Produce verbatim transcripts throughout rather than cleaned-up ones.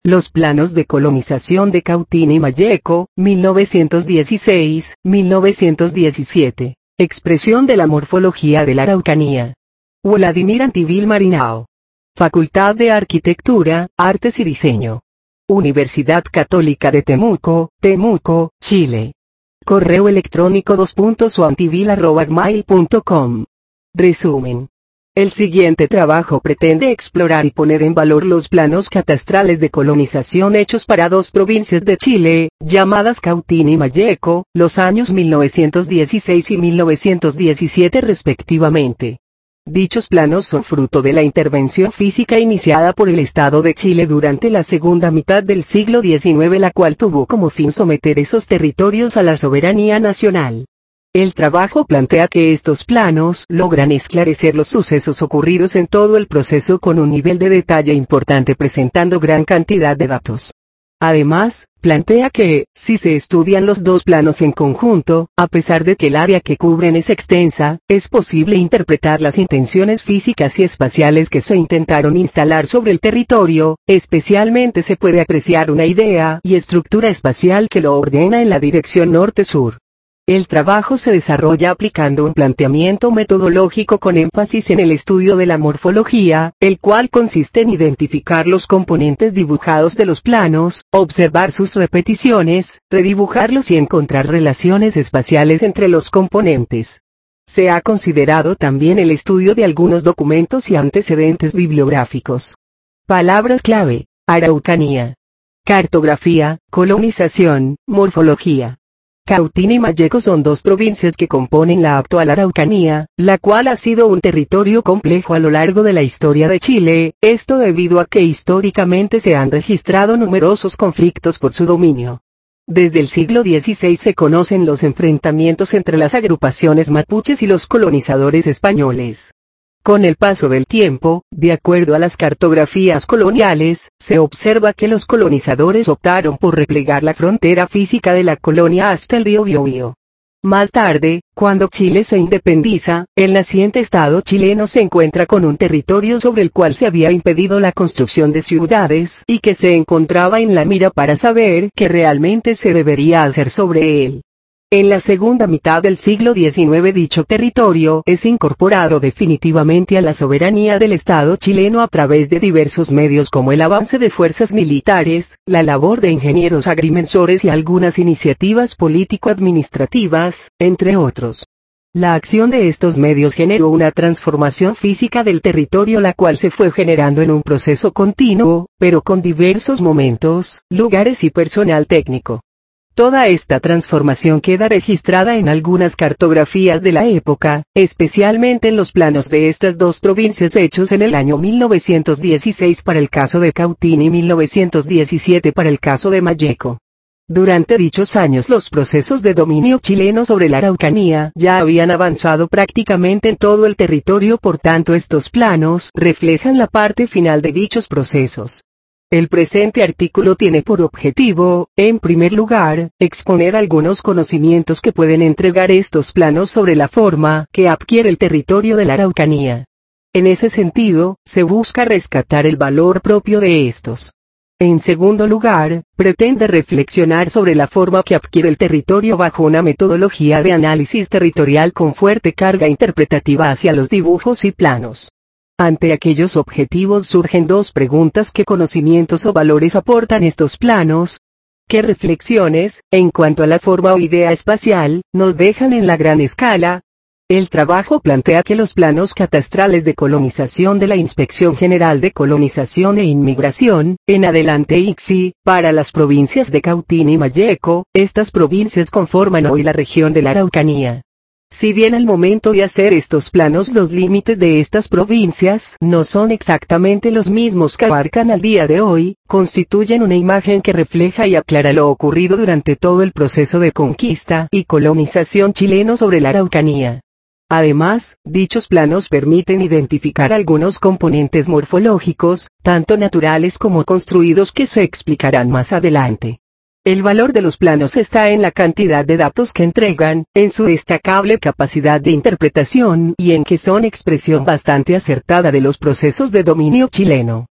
Los planos de colonización de Cautín y Malleco, mil novecientos dieciséis a mil novecientos diecisiete. Expresión de la morfología de la Araucanía. Vladimir Antivil Marinao. Facultad de Arquitectura, Artes y Diseño. Universidad Católica de Temuco, Temuco, Chile. Correo electrónico dos puntos o antivil arroba gmail punto com. Resumen. El siguiente trabajo pretende explorar y poner en valor los planos catastrales de colonización hechos para dos provincias de Chile, llamadas Cautín y Malleco, los años mil novecientos dieciséis y mil novecientos diecisiete respectivamente. Dichos planos son fruto de la intervención física iniciada por el Estado de Chile durante la segunda mitad del siglo diecinueve, la cual tuvo como fin someter esos territorios a la soberanía nacional. El trabajo plantea que estos planos logran esclarecer los sucesos ocurridos en todo el proceso con un nivel de detalle importante, presentando gran cantidad de datos. Además, plantea que, si se estudian los dos planos en conjunto, a pesar de que el área que cubren es extensa, es posible interpretar las intenciones físicas y espaciales que se intentaron instalar sobre el territorio, especialmente se puede apreciar una idea y estructura espacial que lo ordena en la dirección norte-sur. El trabajo se desarrolla aplicando un planteamiento metodológico con énfasis en el estudio de la morfología, el cual consiste en identificar los componentes dibujados de los planos, observar sus repeticiones, redibujarlos y encontrar relaciones espaciales entre los componentes. Se ha considerado también el estudio de algunos documentos y antecedentes bibliográficos. Palabras clave: Araucanía, cartografía, colonización, morfología. Cautín y Malleco son dos provincias que componen la actual Araucanía, la cual ha sido un territorio complejo a lo largo de la historia de Chile, esto debido a que históricamente se han registrado numerosos conflictos por su dominio. Desde el siglo dieciséis se conocen los enfrentamientos entre las agrupaciones mapuches y los colonizadores españoles. Con el paso del tiempo, de acuerdo a las cartografías coloniales, se observa que los colonizadores optaron por replegar la frontera física de la colonia hasta el río Biobío. Más tarde, cuando Chile se independiza, el naciente Estado chileno se encuentra con un territorio sobre el cual se había impedido la construcción de ciudades y que se encontraba en la mira para saber qué realmente se debería hacer sobre él. En la segunda mitad del siglo diecinueve dicho territorio es incorporado definitivamente a la soberanía del Estado chileno a través de diversos medios como el avance de fuerzas militares, la labor de ingenieros agrimensores y algunas iniciativas político-administrativas, entre otros. La acción de estos medios generó una transformación física del territorio, la cual se fue generando en un proceso continuo, pero con diversos momentos, lugares y personal técnico. Toda esta transformación queda registrada en algunas cartografías de la época, especialmente en los planos de estas dos provincias hechos en el año mil novecientos dieciséis para el caso de Cautín y mil novecientos diecisiete para el caso de Malleco. Durante dichos años los procesos de dominio chileno sobre la Araucanía ya habían avanzado prácticamente en todo el territorio, por tanto estos planos reflejan la parte final de dichos procesos. El presente artículo tiene por objetivo, en primer lugar, exponer algunos conocimientos que pueden entregar estos planos sobre la forma que adquiere el territorio de la Araucanía. En ese sentido, se busca rescatar el valor propio de estos. En segundo lugar, pretende reflexionar sobre la forma que adquiere el territorio bajo una metodología de análisis territorial con fuerte carga interpretativa hacia los dibujos y planos. Ante aquellos objetivos surgen dos preguntas: ¿qué conocimientos o valores aportan estos planos? ¿Qué reflexiones, en cuanto a la forma o idea espacial, nos dejan en la gran escala? El trabajo plantea que los planos catastrales de colonización de la Inspección General de Colonización e Inmigración, en adelante I C S I, para las provincias de Cautín y Malleco, estas provincias conforman hoy la región de la Araucanía. Si bien al momento de hacer estos planos los límites de estas provincias no son exactamente los mismos que abarcan al día de hoy, constituyen una imagen que refleja y aclara lo ocurrido durante todo el proceso de conquista y colonización chileno sobre la Araucanía. Además, dichos planos permiten identificar algunos componentes morfológicos, tanto naturales como construidos, que se explicarán más adelante. El valor de los planos está en la cantidad de datos que entregan, en su destacable capacidad de interpretación y en que son expresión bastante acertada de los procesos de dominio chileno.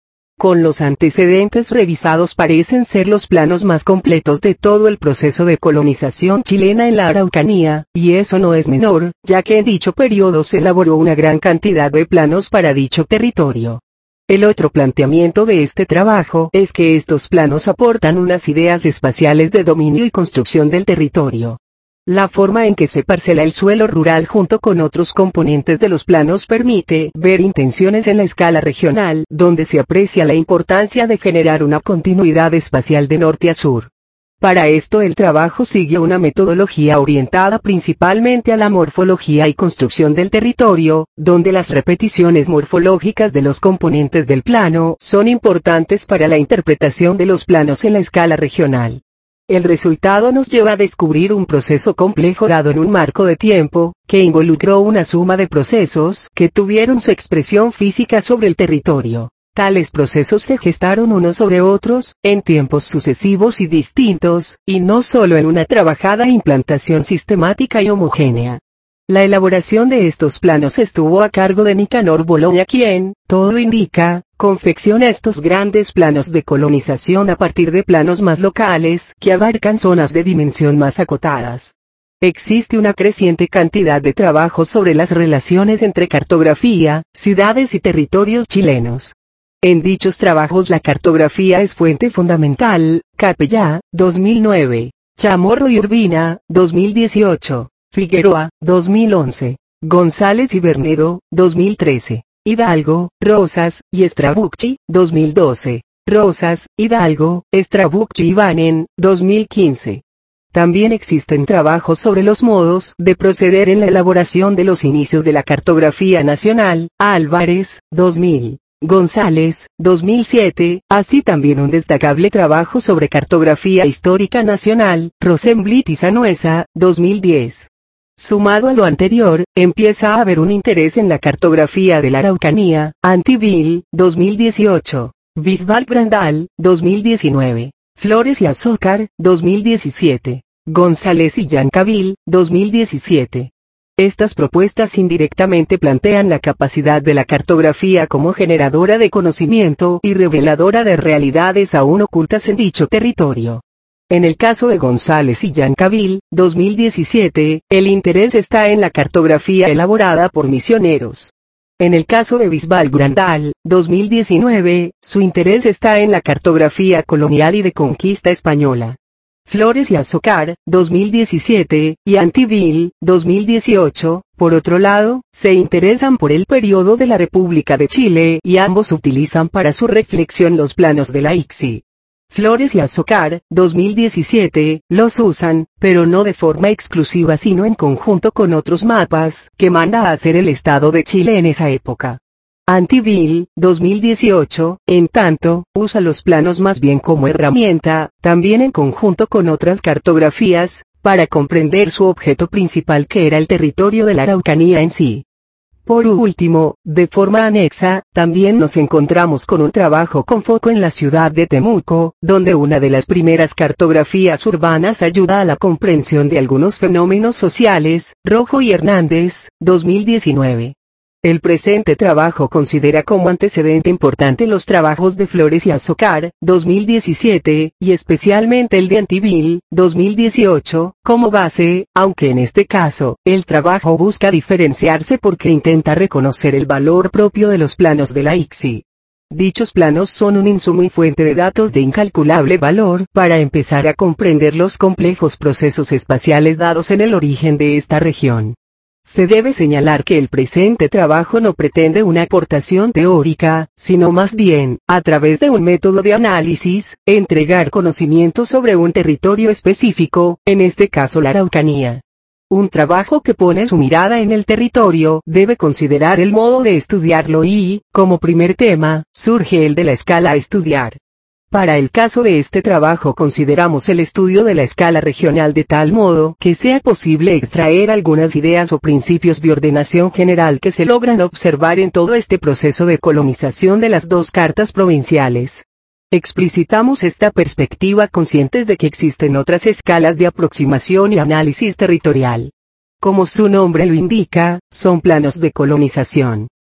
con los antecedentes revisados parecen ser los planos más completos de todo el proceso de colonización chilena en la Araucanía, y eso no es menor, ya que en dicho periodo se elaboró una gran cantidad de planos para dicho territorio. El otro planteamiento de este trabajo es que estos planos aportan unas ideas espaciales de dominio y construcción del territorio. La forma en que se parcela el suelo rural junto con otros componentes de los planos permite ver intenciones en la escala regional, donde se aprecia la importancia de generar una continuidad espacial de norte a sur. Para esto el trabajo sigue una metodología orientada principalmente a la morfología y construcción del territorio, donde las repeticiones morfológicas de los componentes del plano son importantes para la interpretación de los planos en la escala regional. El resultado nos lleva a descubrir un proceso complejo dado en un marco de tiempo, que involucró una suma de procesos que tuvieron su expresión física sobre el territorio. Tales procesos se gestaron unos sobre otros, en tiempos sucesivos y distintos, y no solo en una trabajada implantación sistemática y homogénea. La elaboración de estos planos estuvo a cargo de Nicanor Bologna, quien, todo indica, confecciona estos grandes planos de colonización a partir de planos más locales que abarcan zonas de dimensión más acotadas. Existe una creciente cantidad de trabajos sobre las relaciones entre cartografía, ciudades y territorios chilenos. En dichos trabajos la cartografía es fuente fundamental. Capellá, dos mil nueve. Chamorro y Urbina, dos mil dieciocho. Figueroa, dos mil once. González y Bernedo, dos mil trece. Hidalgo, Rosas, y Strabucci, dos mil doce. Rosas, Hidalgo, Strabucci y Banen, dos mil quince. También existen trabajos sobre los modos de proceder en la elaboración de los inicios de la cartografía nacional. Álvarez, dos mil. González, dos mil siete, así también un destacable trabajo sobre cartografía histórica nacional, Rosenblit y Sanuesa, dos mil diez. Sumado a lo anterior, empieza a haber un interés en la cartografía de la Araucanía, Antivil, dos mil dieciocho, Bisbal Brandal, dos mil diecinueve, Flores y Azócar, dos mil diecisiete, González y Yancavil, dos mil diecisiete. Estas propuestas indirectamente plantean la capacidad de la cartografía como generadora de conocimiento y reveladora de realidades aún ocultas en dicho territorio. En el caso de González y Yancavil, dos mil diecisiete, el interés está en la cartografía elaborada por misioneros. En el caso de Bisbal Brandal, dos mil diecinueve, su interés está en la cartografía colonial y de conquista española. Flores y Azócar, dos mil diecisiete, y Antivil, dos mil dieciocho, por otro lado, se interesan por el periodo de la República de Chile y ambos utilizan para su reflexión los planos de la I C S I. Flores y Azócar, dos mil diecisiete, los usan, pero no de forma exclusiva sino en conjunto con otros mapas que manda a hacer el Estado de Chile en esa época. Antivil, dos mil dieciocho, en tanto, usa los planos más bien como herramienta, también en conjunto con otras cartografías, para comprender su objeto principal que era el territorio de la Araucanía en sí. Por último, de forma anexa, también nos encontramos con un trabajo con foco en la ciudad de Temuco, donde una de las primeras cartografías urbanas ayuda a la comprensión de algunos fenómenos sociales, Rojo y Hernández, dos mil diecinueve. El presente trabajo considera como antecedente importante los trabajos de Flores y Azócar, dos mil diecisiete, y especialmente el de Antivil, dos mil dieciocho, como base, aunque en este caso, el trabajo busca diferenciarse porque intenta reconocer el valor propio de los planos de la I C S I. Dichos planos son un insumo y fuente de datos de incalculable valor para empezar a comprender los complejos procesos espaciales dados en el origen de esta región. Se debe señalar que el presente trabajo no pretende una aportación teórica, sino más bien, a través de un método de análisis, entregar conocimiento sobre un territorio específico, en este caso la Araucanía. Un trabajo que pone su mirada en el territorio debe considerar el modo de estudiarlo y, como primer tema, surge el de la escala a estudiar. Para el caso de este trabajo consideramos el estudio de la escala regional de tal modo que sea posible extraer algunas ideas o principios de ordenación general que se logran observar en todo este proceso de colonización de las dos cartas provinciales. Explicitamos esta perspectiva conscientes de que existen otras escalas de aproximación y análisis territorial. Como su nombre lo indica, son planos de colonización.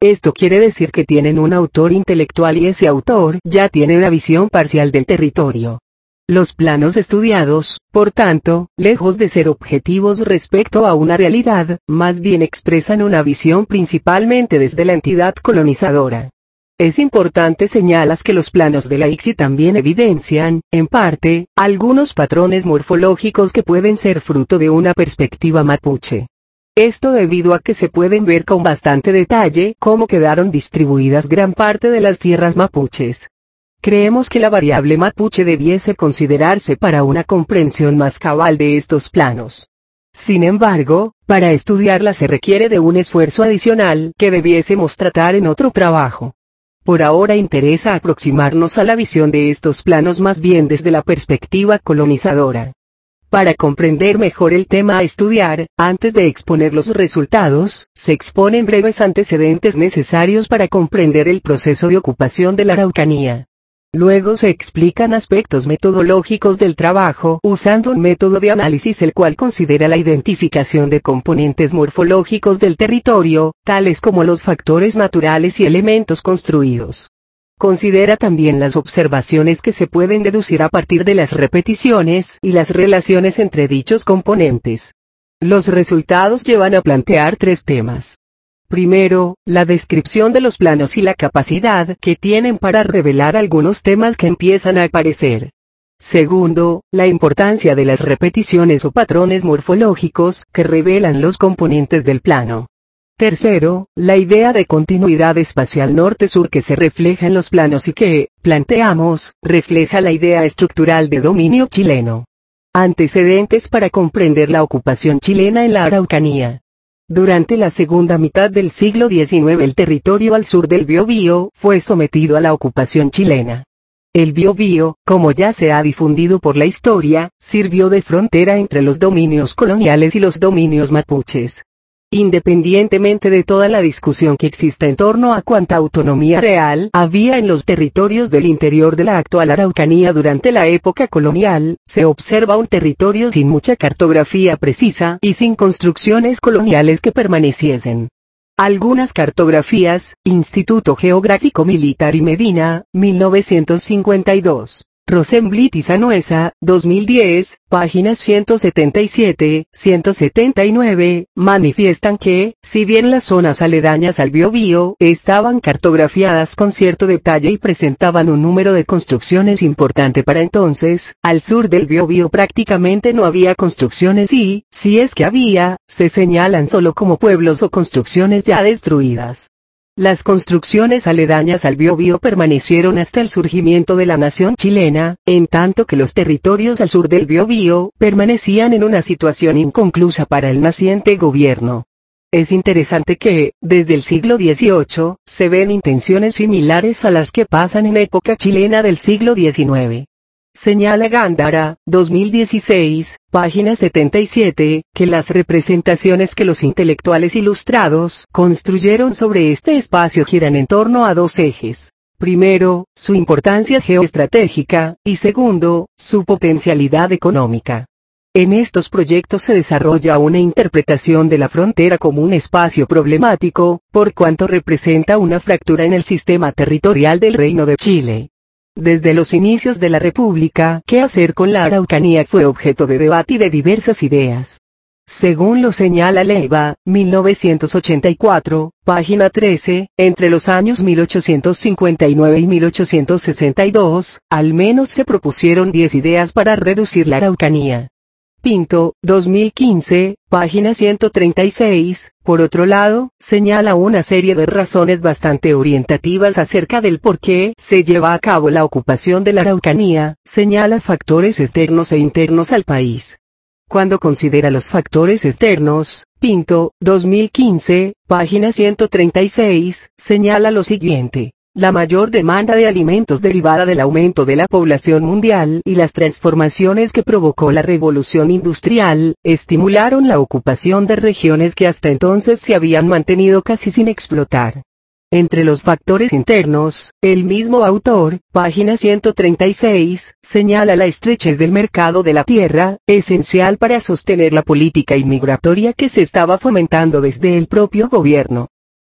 Esto quiere decir que tienen un autor intelectual y ese autor ya tiene una visión parcial del territorio. Los planos estudiados, por tanto, lejos de ser objetivos respecto a una realidad, más bien expresan una visión principalmente desde la entidad colonizadora. Es importante señalas que los planos de la I C S I también evidencian, en parte, algunos patrones morfológicos que pueden ser fruto de una perspectiva mapuche. Esto debido a que se pueden ver con bastante detalle cómo quedaron distribuidas gran parte de las tierras mapuches. Creemos que la variable mapuche debiese considerarse para una comprensión más cabal de estos planos. Sin embargo, para estudiarla se requiere de un esfuerzo adicional que debiésemos tratar en otro trabajo. Por ahora interesa aproximarnos a la visión de estos planos más bien desde la perspectiva colonizadora. Para comprender mejor el tema a estudiar, antes de exponer los resultados, se exponen breves antecedentes necesarios para comprender el proceso de ocupación de la Araucanía. Luego se explican aspectos metodológicos del trabajo usando un método de análisis el cual considera la identificación de componentes morfológicos del territorio, tales como los factores naturales y elementos construidos. Considera también las observaciones que se pueden deducir a partir de las repeticiones y las relaciones entre dichos componentes. Los resultados llevan a plantear tres temas. Primero, la descripción de los planos y la capacidad que tienen para revelar algunos temas que empiezan a aparecer. Segundo, la importancia de las repeticiones o patrones morfológicos que revelan los componentes del plano. Tercero, la idea de continuidad espacial norte-sur que se refleja en los planos y que, planteamos, refleja la idea estructural de dominio chileno. Antecedentes para comprender la ocupación chilena en la Araucanía. Durante la segunda mitad del siglo diecinueve el territorio al sur del Biobío fue sometido a la ocupación chilena. El Biobío, como ya se ha difundido por la historia, sirvió de frontera entre los dominios coloniales y los dominios mapuches. Independientemente de toda la discusión que exista en torno a cuánta autonomía real había en los territorios del interior de la actual Araucanía durante la época colonial, se observa un territorio sin mucha cartografía precisa y sin construcciones coloniales que permaneciesen. Algunas cartografías, Instituto Geográfico Militar y Medina, mil novecientos cincuenta y dos. Rosenblit y Sanuesa, dos mil diez, páginas ciento setenta y siete, ciento setenta y nueve, manifiestan que, si bien las zonas aledañas al Biobío estaban cartografiadas con cierto detalle y presentaban un número de construcciones importante para entonces, al sur del Biobío prácticamente no había construcciones y, si es que había, se señalan solo como pueblos o construcciones ya destruidas. Las construcciones aledañas al Biobío permanecieron hasta el surgimiento de la nación chilena, en tanto que los territorios al sur del Biobío permanecían en una situación inconclusa para el naciente gobierno. Es interesante que, desde el siglo dieciocho, se ven intenciones similares a las que pasan en época chilena del siglo diecinueve. Señala Gándara, dos mil dieciséis, página setenta y siete, que las representaciones que los intelectuales ilustrados construyeron sobre este espacio giran en torno a dos ejes. Primero, su importancia geoestratégica, y segundo, su potencialidad económica. En estos proyectos se desarrolla una interpretación de la frontera como un espacio problemático, por cuanto representa una fractura en el sistema territorial del Reino de Chile. Desde los inicios de la República, ¿qué hacer con la Araucanía? Fue objeto de debate y de diversas ideas. Según lo señala Leiva, mil novecientos ochenta y cuatro, página trece, entre los años mil ochocientos cincuenta y nueve y mil ochocientos sesenta y dos, al menos se propusieron diez ideas para reducir la Araucanía. Pinto, dos mil quince, página ciento treinta y seis, por otro lado, señala una serie de razones bastante orientativas acerca del por qué se lleva a cabo la ocupación de la Araucanía, señala factores externos e internos al país. Cuando considera los factores externos, Pinto, dos mil quince, página ciento treinta y seis, señala lo siguiente. La mayor demanda de alimentos derivada del aumento de la población mundial y las transformaciones que provocó la revolución industrial, estimularon la ocupación de regiones que hasta entonces se habían mantenido casi sin explotar. Entre los factores internos, el mismo autor, página ciento treinta y seis, señala la estrechez del mercado de la tierra, esencial para sostener la política inmigratoria que se estaba fomentando desde el propio gobierno.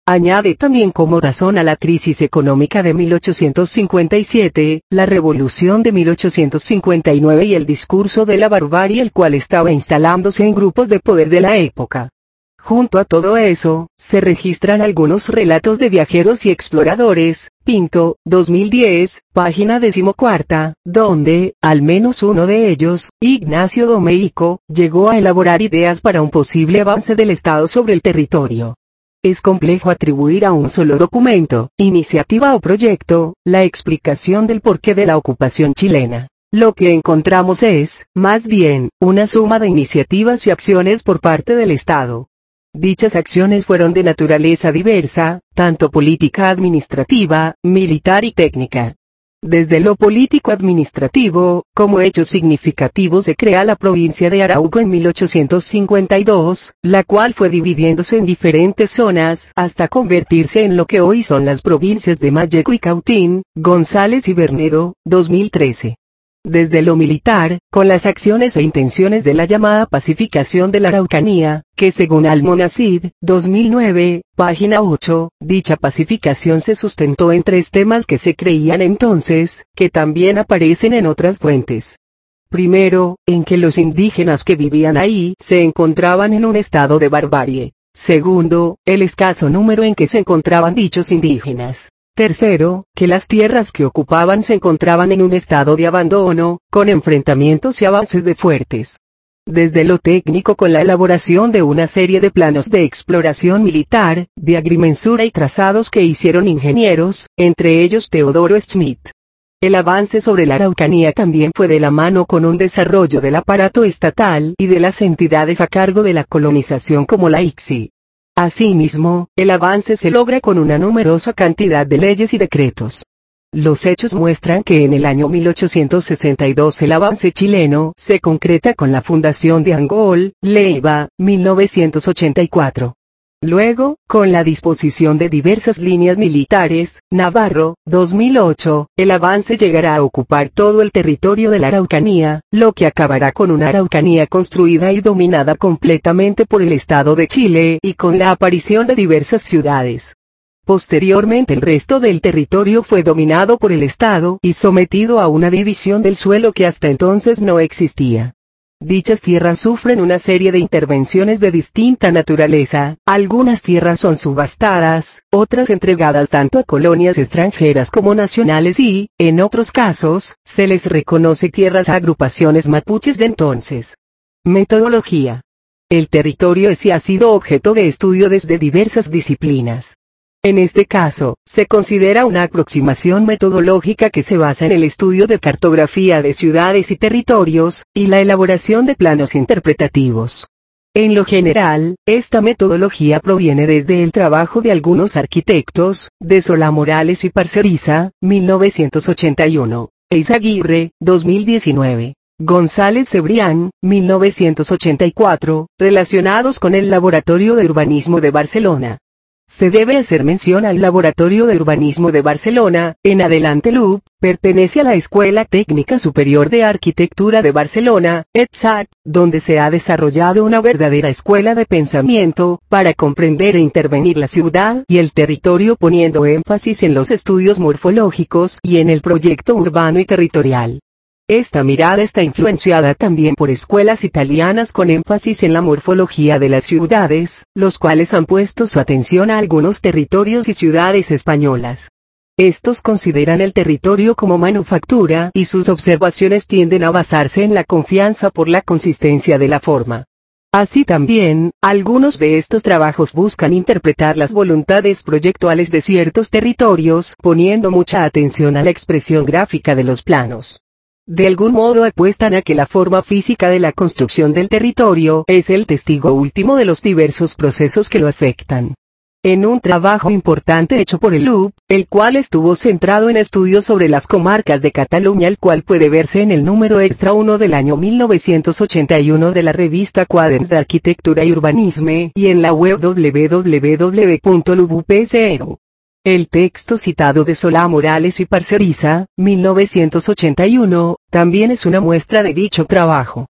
Añade también como razón a la crisis económica de mil ochocientos cincuenta y siete, la revolución de mil ochocientos cincuenta y nueve y el discurso de la barbarie el cual estaba instalándose en grupos de poder de la época. Junto a todo eso, se registran algunos relatos de viajeros y exploradores, Pinto, dos mil diez, página decimocuarta, donde, al menos uno de ellos, Ignacio Domeyko, llegó a elaborar ideas para un posible avance del Estado sobre el territorio. Es complejo atribuir a un solo documento, iniciativa o proyecto, la explicación del porqué de la ocupación chilena. Lo que encontramos es, más bien, una suma de iniciativas y acciones por parte del Estado. Dichas acciones fueron de naturaleza diversa, tanto política administrativa, militar y técnica. Desde lo político-administrativo, como hechos significativos se crea la provincia de Arauco en mil ochocientos cincuenta y dos, la cual fue dividiéndose en diferentes zonas hasta convertirse en lo que hoy son las provincias de Malleco y Cautín, González y Bernedo, dos mil trece. Desde lo militar, con las acciones e intenciones de la llamada pacificación de la Araucanía, que según Almonacid, dos mil nueve, página ocho, dicha pacificación se sustentó en tres temas que se creían entonces, que también aparecen en otras fuentes. Primero, en que los indígenas que vivían ahí se encontraban en un estado de barbarie. Segundo, el escaso número en que se encontraban dichos indígenas. Tercero, que las tierras que ocupaban se encontraban en un estado de abandono, con enfrentamientos y avances de fuertes. Desde lo técnico con la elaboración de una serie de planos de exploración militar, de agrimensura y trazados que hicieron ingenieros, entre ellos Teodoro Schmidt. El avance sobre la Araucanía también fue de la mano con un desarrollo del aparato estatal y de las entidades a cargo de la colonización como la I C S I. Asimismo, el avance se logra con una numerosa cantidad de leyes y decretos. Los hechos muestran que en el año mil ochocientos sesenta y dos el avance chileno se concreta con la fundación de Angol, Leiva, mil novecientos ochenta y cuatro. Luego, con la disposición de diversas líneas militares, Navarro, dos mil ocho, el avance llegará a ocupar todo el territorio de la Araucanía, lo que acabará con una Araucanía construida y dominada completamente por el Estado de Chile y con la aparición de diversas ciudades. Posteriormente el resto del territorio fue dominado por el Estado y sometido a una división del suelo que hasta entonces no existía. Dichas tierras sufren una serie de intervenciones de distinta naturaleza, algunas tierras son subastadas, otras entregadas tanto a colonias extranjeras como nacionales y, en otros casos, se les reconoce tierras a agrupaciones mapuches de entonces. Metodología. El territorio ese ha sido objeto de estudio desde diversas disciplinas. En este caso, se considera una aproximación metodológica que se basa en el estudio de cartografía de ciudades y territorios, y la elaboración de planos interpretativos. En lo general, esta metodología proviene desde el trabajo de algunos arquitectos, de Solá Morales y Parceriza, mil novecientos ochenta y uno, Eizaguirre, dos mil diecinueve. González Cebrián, mil novecientos ochenta y cuatro, relacionados con el Laboratorio de Urbanismo de Barcelona. Se debe hacer mención al Laboratorio de Urbanismo de Barcelona, en adelante L U B, pertenece a la Escuela Técnica Superior de Arquitectura de Barcelona, E T S A T, donde se ha desarrollado una verdadera escuela de pensamiento, para comprender e intervenir la ciudad y el territorio poniendo énfasis en los estudios morfológicos y en el proyecto urbano y territorial. Esta mirada está influenciada también por escuelas italianas con énfasis en la morfología de las ciudades, los cuales han puesto su atención a algunos territorios y ciudades españolas. Estos consideran el territorio como manufactura y sus observaciones tienden a basarse en la confianza por la consistencia de la forma. Así también, algunos de estos trabajos buscan interpretar las voluntades proyectuales de ciertos territorios, poniendo mucha atención a la expresión gráfica de los planos. De algún modo apuestan a que la forma física de la construcción del territorio es el testigo último de los diversos procesos que lo afectan. En un trabajo importante hecho por el L U B, el cual estuvo centrado en estudios sobre las comarcas de Cataluña, el cual puede verse en el número extra uno del año mil novecientos ochenta y uno de la revista Quaderns de Arquitectura y Urbanisme y en la web w w w punto l u b u p s e r u. El texto citado de Solá Morales y Parceriza, mil novecientos ochenta y uno, también es una muestra de dicho trabajo.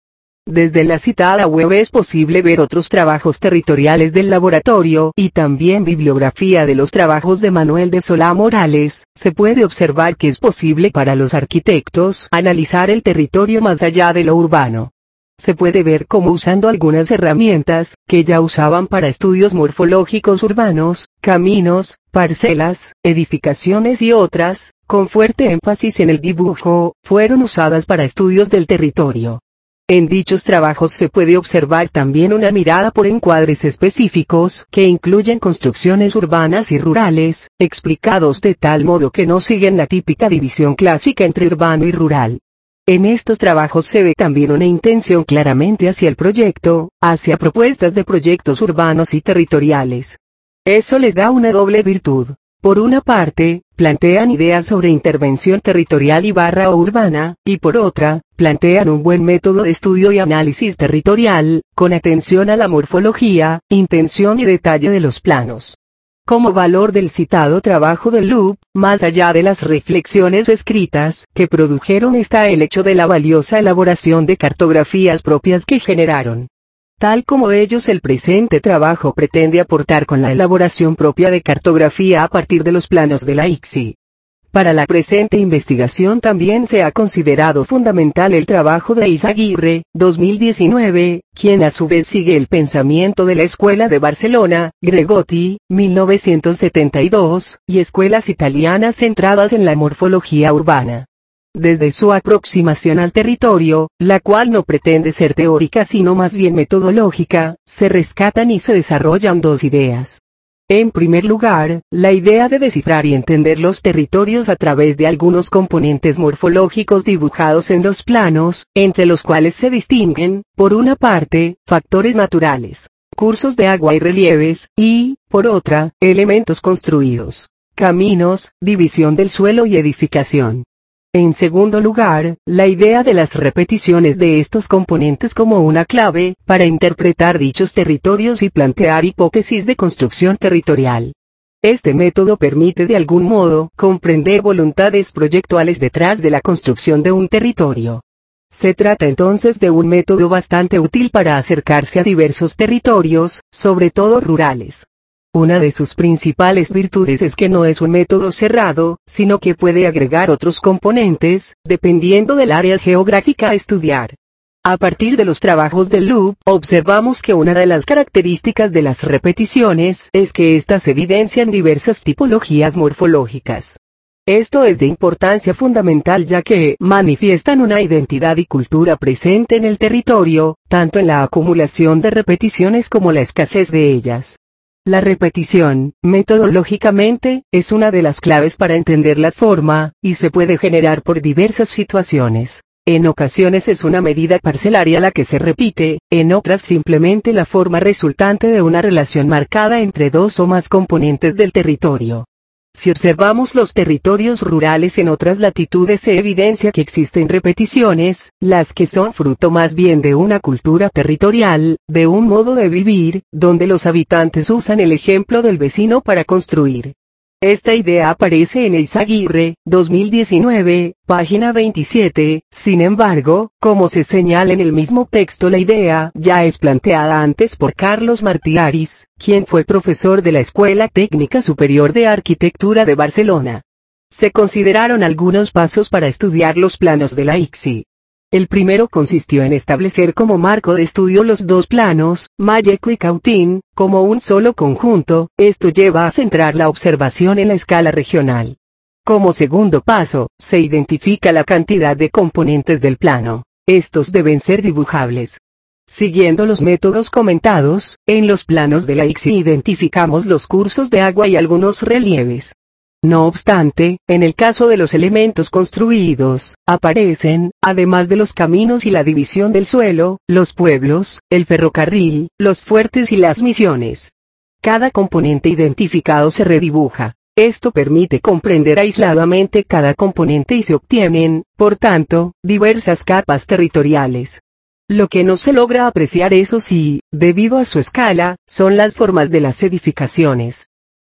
Desde la citada web es posible ver otros trabajos territoriales del laboratorio, y también bibliografía de los trabajos de Manuel de Solá Morales. Se puede observar que es posible para los arquitectos analizar el territorio más allá de lo urbano. Se puede ver cómo usando algunas herramientas, que ya usaban para estudios morfológicos urbanos, caminos, parcelas, edificaciones y otras, con fuerte énfasis en el dibujo, fueron usadas para estudios del territorio. En dichos trabajos se puede observar también una mirada por encuadres específicos, que incluyen construcciones urbanas y rurales, explicados de tal modo que no siguen la típica división clásica entre urbano y rural. En estos trabajos se ve también una intención claramente hacia el proyecto, hacia propuestas de proyectos urbanos y territoriales. Eso les da una doble virtud. Por una parte, plantean ideas sobre intervención territorial y barra o urbana, y por otra, plantean un buen método de estudio y análisis territorial, con atención a la morfología, intención y detalle de los planos. Como valor del citado trabajo de Loop, más allá de las reflexiones escritas que produjeron está el hecho de la valiosa elaboración de cartografías propias que generaron. Tal como ellos, el presente trabajo pretende aportar con la elaboración propia de cartografía a partir de los planos de la I C S I. Para la presente investigación también se ha considerado fundamental el trabajo de Eizaguirre, dos mil diecinueve, quien a su vez sigue el pensamiento de la Escuela de Barcelona, Gregotti, mil novecientos setenta y dos, y escuelas italianas centradas en la morfología urbana. Desde su aproximación al territorio, la cual no pretende ser teórica sino más bien metodológica, se rescatan y se desarrollan dos ideas. En primer lugar, la idea de descifrar y entender los territorios a través de algunos componentes morfológicos dibujados en los planos, entre los cuales se distinguen, por una parte, factores naturales, cursos de agua y relieves, y, por otra, elementos construidos, caminos, división del suelo y edificación. En segundo lugar, la idea de las repeticiones de estos componentes como una clave, para interpretar dichos territorios y plantear hipótesis de construcción territorial. Este método permite de algún modo comprender voluntades proyectuales detrás de la construcción de un territorio. Se trata entonces de un método bastante útil para acercarse a diversos territorios, sobre todo rurales. Una de sus principales virtudes es que no es un método cerrado, sino que puede agregar otros componentes, dependiendo del área geográfica a estudiar. A partir de los trabajos de Loop, observamos que una de las características de las repeticiones es que éstas evidencian diversas tipologías morfológicas. Esto es de importancia fundamental ya que manifiestan una identidad y cultura presente en el territorio, tanto en la acumulación de repeticiones como la escasez de ellas. La repetición, metodológicamente, es una de las claves para entender la forma, y se puede generar por diversas situaciones. En ocasiones es una medida parcelaria la que se repite, en otras simplemente la forma resultante de una relación marcada entre dos o más componentes del territorio. Si observamos los territorios rurales en otras latitudes se evidencia que existen repeticiones, las que son fruto más bien de una cultura territorial, de un modo de vivir, donde los habitantes usan el ejemplo del vecino para construir. Esta idea aparece en Eizaguirre, dos mil diecinueve, página veintisiete, sin embargo, como se señala en el mismo texto la idea ya es planteada antes por Carlos Martí-Aris, quien fue profesor de la Escuela Técnica Superior de Arquitectura de Barcelona. Se consideraron algunos pasos para estudiar los planos de la I C S I. El primero consistió en establecer como marco de estudio los dos planos, Malleco y Cautín, como un solo conjunto. Esto lleva a centrar la observación en la escala regional. Como segundo paso, se identifica la cantidad de componentes del plano. Estos deben ser dibujables. Siguiendo los métodos comentados, en los planos de la I C S I identificamos los cursos de agua y algunos relieves. No obstante, en el caso de los elementos construidos, aparecen, además de los caminos y la división del suelo, los pueblos, el ferrocarril, los fuertes y las misiones. Cada componente identificado se redibuja. Esto permite comprender aisladamente cada componente y se obtienen, por tanto, diversas capas territoriales. Lo que no se logra apreciar, eso sí, debido a su escala, son las formas de las edificaciones.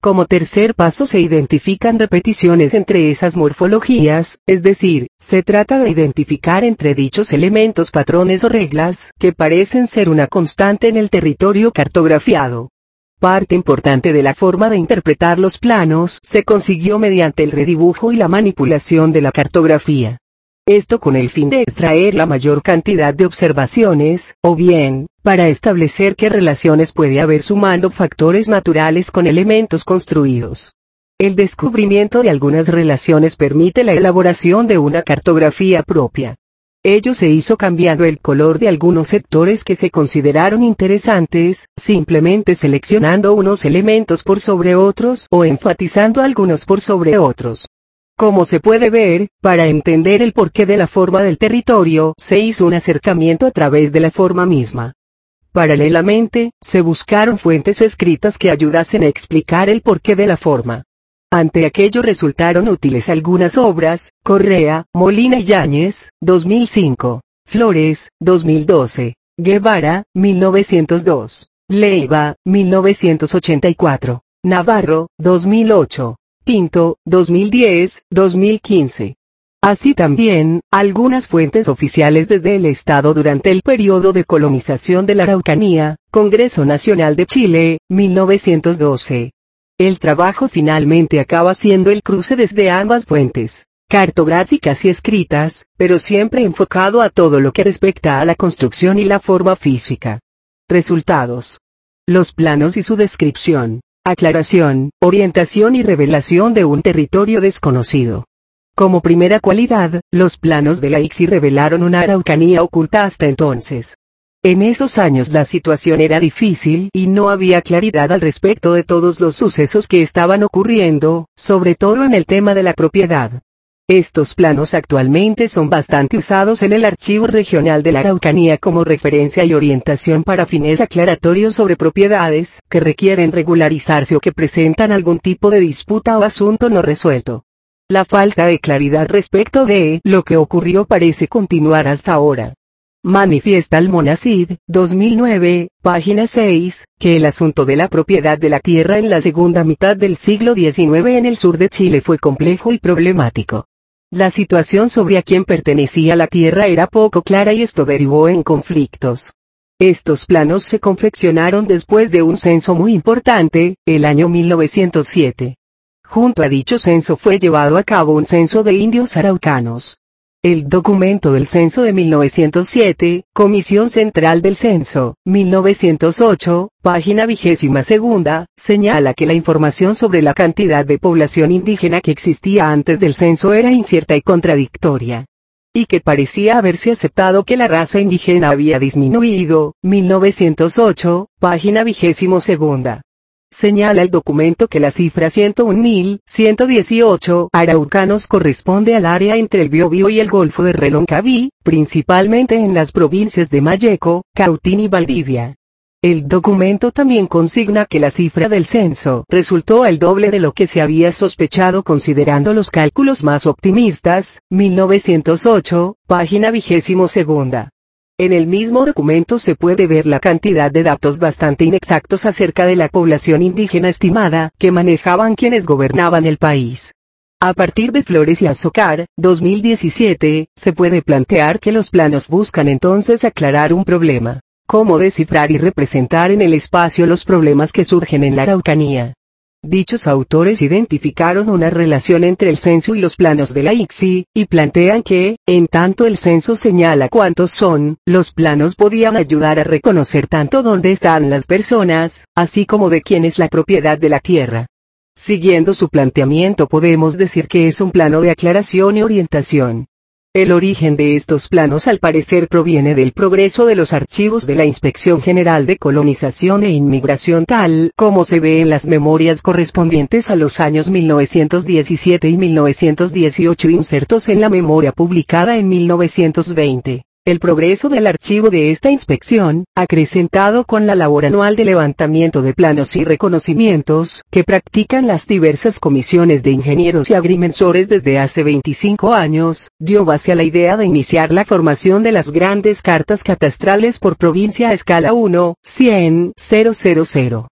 Como tercer paso se identifican repeticiones entre esas morfologías, es decir, se trata de identificar entre dichos elementos patrones o reglas que parecen ser una constante en el territorio cartografiado. Parte importante de la forma de interpretar los planos se consiguió mediante el redibujo y la manipulación de la cartografía. Esto con el fin de extraer la mayor cantidad de observaciones, o bien, para establecer qué relaciones puede haber sumando factores naturales con elementos construidos. El descubrimiento de algunas relaciones permite la elaboración de una cartografía propia. Ello se hizo cambiando el color de algunos sectores que se consideraron interesantes, simplemente seleccionando unos elementos por sobre otros o enfatizando algunos por sobre otros. Como se puede ver, para entender el porqué de la forma del territorio, se hizo un acercamiento a través de la forma misma. Paralelamente, se buscaron fuentes escritas que ayudasen a explicar el porqué de la forma. Ante aquello resultaron útiles algunas obras: Correa, Molina y Yáñez, dos mil cinco, Flores, dos mil doce, Guevara, mil novecientos dos, Leiva, mil novecientos ochenta y cuatro, Navarro, dos mil ocho, Pinto, dos mil diez, dos mil quince. Así también, algunas fuentes oficiales desde el Estado durante el periodo de colonización de la Araucanía, Congreso Nacional de Chile, mil novecientos doce. El trabajo finalmente acaba siendo el cruce desde ambas fuentes, cartográficas y escritas, pero siempre enfocado a todo lo que respecta a la construcción y la forma física. Resultados. Los planos y su descripción. Aclaración, orientación y revelación de un territorio desconocido. Como primera cualidad, los planos de la I C S I revelaron una Araucanía oculta hasta entonces. En esos años la situación era difícil y no había claridad al respecto de todos los sucesos que estaban ocurriendo, sobre todo en el tema de la propiedad. Estos planos actualmente son bastante usados en el Archivo Regional de la Araucanía como referencia y orientación para fines aclaratorios sobre propiedades que requieren regularizarse o que presentan algún tipo de disputa o asunto no resuelto. La falta de claridad respecto de lo que ocurrió parece continuar hasta ahora. Manifiesta Almonacid, dos mil nueve, página seis, que el asunto de la propiedad de la tierra en la segunda mitad del siglo diecinueve en el sur de Chile fue complejo y problemático. La situación sobre a quién pertenecía la tierra era poco clara y esto derivó en conflictos. Estos planos se confeccionaron después de un censo muy importante, el año mil novecientos siete. Junto a dicho censo fue llevado a cabo un censo de indios araucanos. El documento del censo de mil novecientos siete, Comisión Central del Censo, mil novecientos ocho, página vigésima segunda, señala que la información sobre la cantidad de población indígena que existía antes del censo era incierta y contradictoria. Y que parecía haberse aceptado que la raza indígena había disminuido, mil novecientos ocho, página vigésimo segunda. Señala el documento que la cifra ciento un mil ciento dieciocho araucanos corresponde al área entre el Biobío y el Golfo de Reloncaví, principalmente en las provincias de Malleco, Cautín y Valdivia. El documento también consigna que la cifra del censo resultó el doble de lo que se había sospechado considerando los cálculos más optimistas, mil novecientos ocho, página vigésimo segunda. En el mismo documento se puede ver la cantidad de datos bastante inexactos acerca de la población indígena estimada que manejaban quienes gobernaban el país. A partir de Flores y Azócar, dos mil diecisiete, se puede plantear que los planos buscan entonces aclarar un problema: cómo descifrar y representar en el espacio los problemas que surgen en la Araucanía. Dichos autores identificaron una relación entre el censo y los planos de la I C S I, y plantean que, en tanto el censo señala cuántos son, los planos podían ayudar a reconocer tanto dónde están las personas, así como de quién es la propiedad de la tierra. Siguiendo su planteamiento podemos decir que es un plano de aclaración y orientación. El origen de estos planos al parecer proviene del progreso de los archivos de la Inspección General de Colonización e Inmigración tal como se ve en las memorias correspondientes a los años mil novecientos diecisiete y mil novecientos dieciocho insertos en la memoria publicada en mil novecientos veinte. El progreso del archivo de esta inspección, acrecentado con la labor anual de levantamiento de planos y reconocimientos, que practican las diversas comisiones de ingenieros y agrimensores desde hace veinticinco años, dio base a la idea de iniciar la formación de las grandes cartas catastrales por provincia a escala uno, cien, cero cero cero.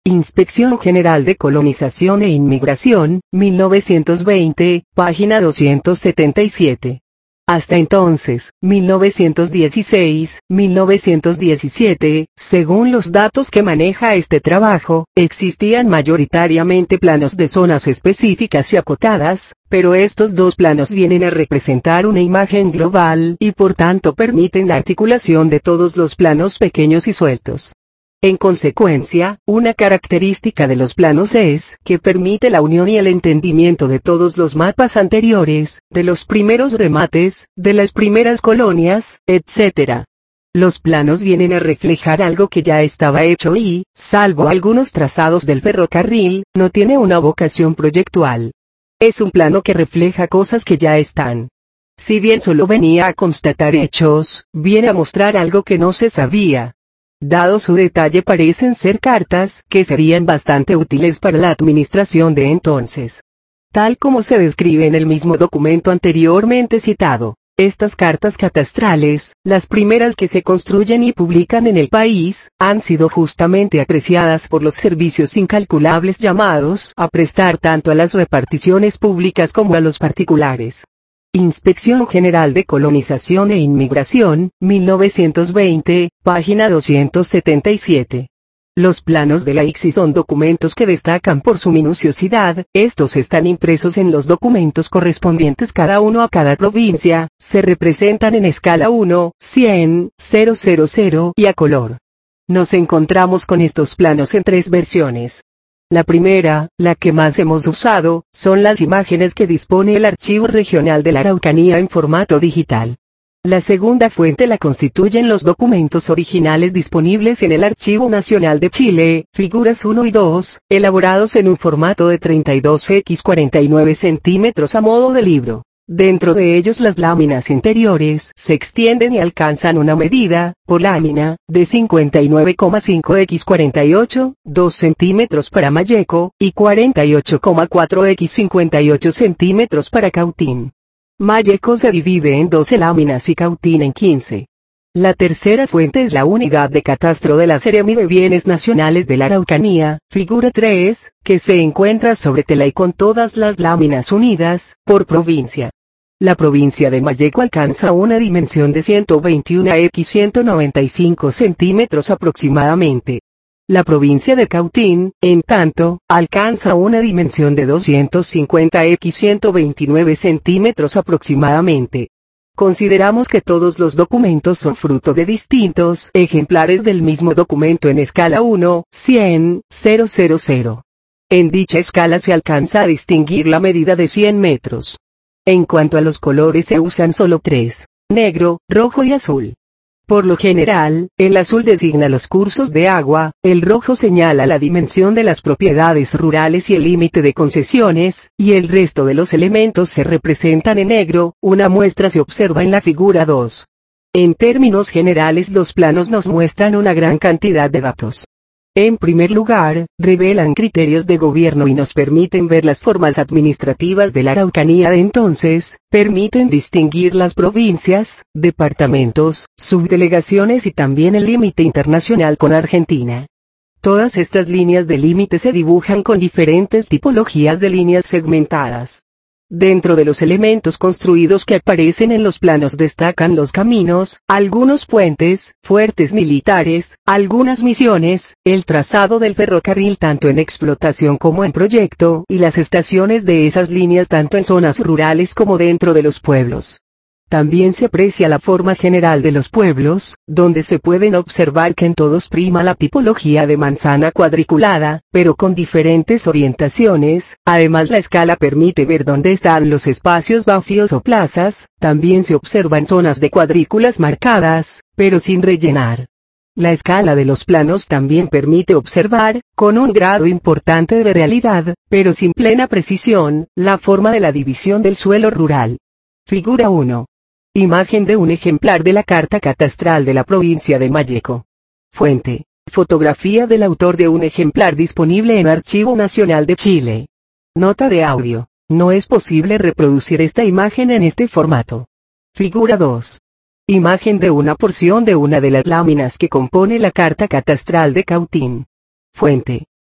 Inspección General de Colonización e Inmigración, mil novecientos veinte, página doscientos setenta y siete. Hasta entonces, mil novecientos dieciséis, mil novecientos diecisiete, según los datos que maneja este trabajo, existían mayoritariamente planos de zonas específicas y acotadas, pero estos dos planos vienen a representar una imagen global y por tanto permiten la articulación de todos los planos pequeños y sueltos. En consecuencia, una característica de los planos es que permite la unión y el entendimiento de todos los mapas anteriores, de los primeros remates, de las primeras colonias, etcétera. Los planos vienen a reflejar algo que ya estaba hecho y, salvo algunos trazados del ferrocarril, no tiene una vocación proyectual. Es un plano que refleja cosas que ya están. Si bien solo venía a constatar hechos, viene a mostrar algo que no se sabía. Dado su detalle parecen ser cartas que serían bastante útiles para la administración de entonces. Tal como se describe en el mismo documento anteriormente citado, estas cartas catastrales, las primeras que se construyen y publican en el país, han sido justamente apreciadas por los servicios incalculables llamados a prestar tanto a las reparticiones públicas como a los particulares. Inspección General de Colonización e Inmigración, mil novecientos veinte, página doscientos setenta y siete. Los planos de la I C S I son documentos que destacan por su minuciosidad, estos están impresos en los documentos correspondientes cada uno a cada provincia, se representan en escala uno, cien, cero cero cero y a color. Nos encontramos con estos planos en tres versiones. La primera, la que más hemos usado, son las imágenes que dispone el Archivo Regional de la Araucanía en formato digital. La segunda fuente la constituyen los documentos originales disponibles en el Archivo Nacional de Chile, figuras uno y dos, elaborados en un formato de treinta y dos por cuarenta y nueve centímetros a modo de libro. Dentro de ellos las láminas interiores se extienden y alcanzan una medida, por lámina, de cincuenta y nueve coma cinco por cuarenta y ocho, dos centímetros para Malleco, y cuarenta y ocho coma cuatro por cincuenta y ocho centímetros para Cautín. Malleco se divide en doce láminas y Cautín en quince. La tercera fuente es la Unidad de Catastro de la Seremi de Bienes Nacionales de la Araucanía, figura tres, que se encuentra sobre tela y con todas las láminas unidas, por provincia. La provincia de Malleco alcanza una dimensión de ciento veintiuno por ciento noventa y cinco centímetros aproximadamente. La provincia de Cautín, en tanto, alcanza una dimensión de doscientos cincuenta por ciento veintinueve centímetros aproximadamente. Consideramos que todos los documentos son fruto de distintos ejemplares del mismo documento en escala uno, cien, cero cero cero. En dicha escala se alcanza a distinguir la medida de cien metros. En cuanto a los colores se usan solo tres: negro, rojo y azul. Por lo general, el azul designa los cursos de agua, el rojo señala la dimensión de las propiedades rurales y el límite de concesiones, y el resto de los elementos se representan en negro, una muestra se observa en la figura dos. En términos generales los planos nos muestran una gran cantidad de datos. En primer lugar, revelan criterios de gobierno y nos permiten ver las formas administrativas de la Araucanía de entonces, permiten distinguir las provincias, departamentos, subdelegaciones y también el límite internacional con Argentina. Todas estas líneas de límite se dibujan con diferentes tipologías de líneas segmentadas. Dentro de los elementos construidos que aparecen en los planos destacan los caminos, algunos puentes, fuertes militares, algunas misiones, el trazado del ferrocarril tanto en explotación como en proyecto, y las estaciones de esas líneas tanto en zonas rurales como dentro de los pueblos. También se aprecia la forma general de los pueblos, donde se pueden observar que en todos prima la tipología de manzana cuadriculada, pero con diferentes orientaciones. Además la escala permite ver dónde están los espacios vacíos o plazas, también se observan zonas de cuadrículas marcadas, pero sin rellenar. La escala de los planos también permite observar, con un grado importante de realidad, pero sin plena precisión, la forma de la división del suelo rural. Figura uno. Imagen de un ejemplar de la Carta Catastral de la provincia de Malleco. Fuente: fotografía del autor de un ejemplar disponible en Archivo Nacional de Chile. Nota de audio: no es posible reproducir esta imagen en este formato. Figura dos. Imagen de una porción de una de las láminas que compone la Carta Catastral de Cautín. Fuente: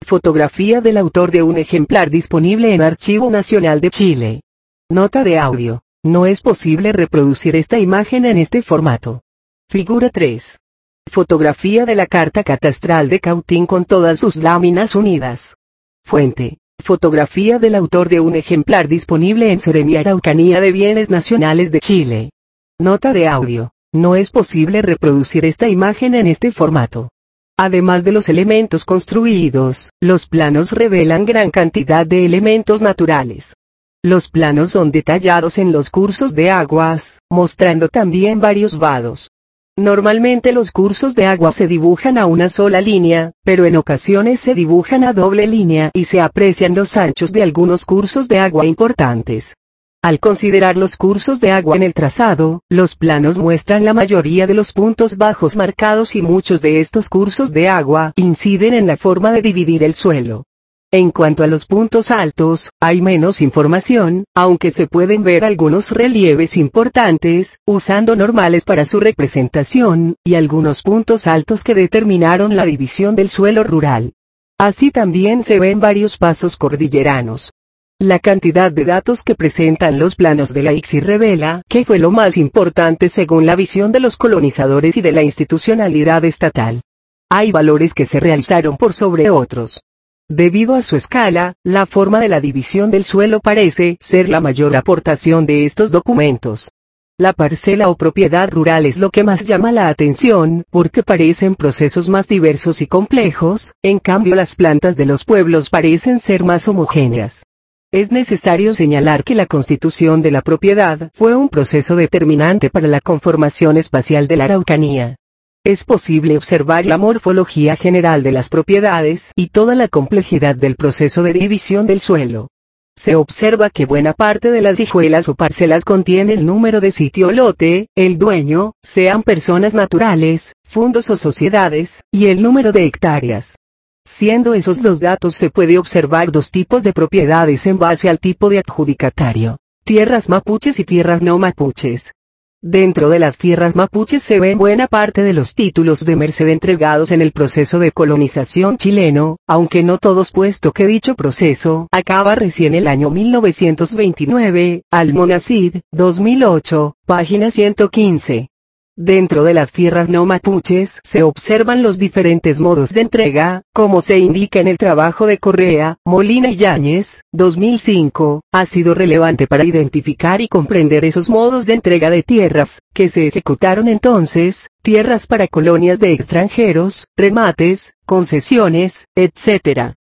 Fotografía del autor de un ejemplar disponible en Archivo Nacional de Chile. Nota de audio. No es posible reproducir esta imagen en este formato. Figura tres. Fotografía de la carta catastral de Cautín con todas sus láminas unidas. Fuente. Fotografía del autor de un ejemplar disponible en Seremía Araucanía de Bienes Nacionales de Chile. Nota de audio. No es posible reproducir esta imagen en este formato. Además de los elementos construidos, los planos revelan gran cantidad de elementos naturales. Los planos son detallados en los cursos de aguas, mostrando también varios vados. Normalmente los cursos de agua se dibujan a una sola línea, pero en ocasiones se dibujan a doble línea y se aprecian los anchos de algunos cursos de agua importantes. Al considerar los cursos de agua en el trazado, los planos muestran la mayoría de los puntos bajos marcados y muchos de estos cursos de agua inciden en la forma de dividir el suelo. En cuanto a los puntos altos, hay menos información, aunque se pueden ver algunos relieves importantes, usando normales para su representación, y algunos puntos altos que determinaron la división del suelo rural. Así también se ven varios pasos cordilleranos. La cantidad de datos que presentan los planos de la I C S I revela que fue lo más importante según la visión de los colonizadores y de la institucionalidad estatal. Hay valores que se realizaron por sobre otros. Debido a su escala, la forma de la división del suelo parece ser la mayor aportación de estos documentos. La parcela o propiedad rural es lo que más llama la atención, porque parecen procesos más diversos y complejos, en cambio las plantas de los pueblos parecen ser más homogéneas. Es necesario señalar que la constitución de la propiedad fue un proceso determinante para la conformación espacial de la Araucanía. Es posible observar la morfología general de las propiedades y toda la complejidad del proceso de división del suelo. Se observa que buena parte de las hijuelas o parcelas contiene el número de sitio o lote, el dueño, sean personas naturales, fundos o sociedades, y el número de hectáreas. Siendo esos los datos, se puede observar dos tipos de propiedades en base al tipo de adjudicatario: tierras mapuches y tierras no mapuches. Dentro de las tierras mapuches se ven buena parte de los títulos de merced entregados en el proceso de colonización chileno, aunque no todos, puesto que dicho proceso acaba recién el año mil novecientos veintinueve, Almonacid, dos mil ocho, página ciento quince. Dentro de las tierras no mapuches se observan los diferentes modos de entrega, como se indica en el trabajo de Correa, Molina y Yáñez, dos mil cinco, ha sido relevante para identificar y comprender esos modos de entrega de tierras, que se ejecutaron entonces, tierras para colonias de extranjeros, remates, concesiones, etcétera.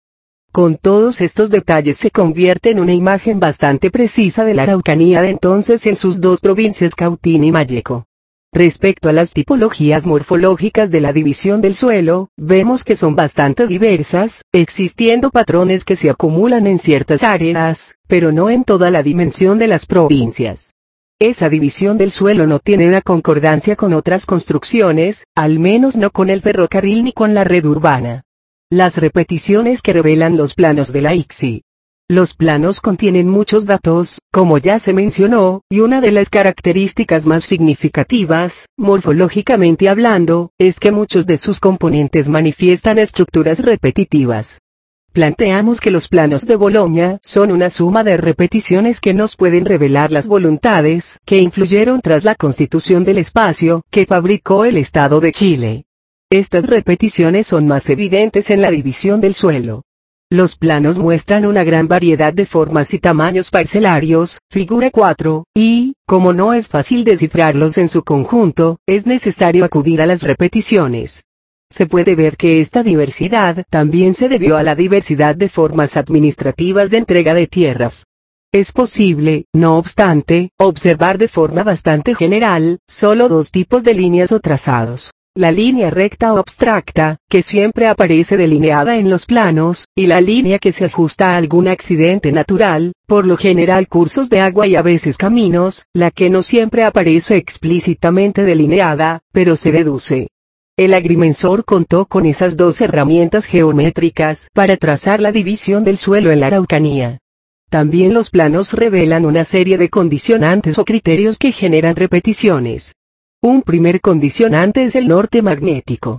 Con todos estos detalles se convierte en una imagen bastante precisa de la Araucanía de entonces en sus dos provincias, Cautín y Malleco. Respecto a las tipologías morfológicas de la división del suelo, vemos que son bastante diversas, existiendo patrones que se acumulan en ciertas áreas, pero no en toda la dimensión de las provincias. Esa división del suelo no tiene una concordancia con otras construcciones, al menos no con el ferrocarril ni con la red urbana. Las repeticiones que revelan los planos de la I C S I. Los planos contienen muchos datos, como ya se mencionó, y una de las características más significativas, morfológicamente hablando, es que muchos de sus componentes manifiestan estructuras repetitivas. Planteamos que los planos de Boloña son una suma de repeticiones que nos pueden revelar las voluntades que influyeron tras la constitución del espacio que fabricó el Estado de Chile. Estas repeticiones son más evidentes en la división del suelo. Los planos muestran una gran variedad de formas y tamaños parcelarios, figura cuatro, y, como no es fácil descifrarlos en su conjunto, es necesario acudir a las repeticiones. Se puede ver que esta diversidad también se debió a la diversidad de formas administrativas de entrega de tierras. Es posible, no obstante, observar de forma bastante general, solo dos tipos de líneas o trazados. La línea recta o abstracta, que siempre aparece delineada en los planos, y la línea que se ajusta a algún accidente natural, por lo general cursos de agua y a veces caminos, la que no siempre aparece explícitamente delineada, pero se deduce. El agrimensor contó con esas dos herramientas geométricas para trazar la división del suelo en la Araucanía. También los planos revelan una serie de condicionantes o criterios que generan repeticiones. Un primer condicionante es el norte magnético.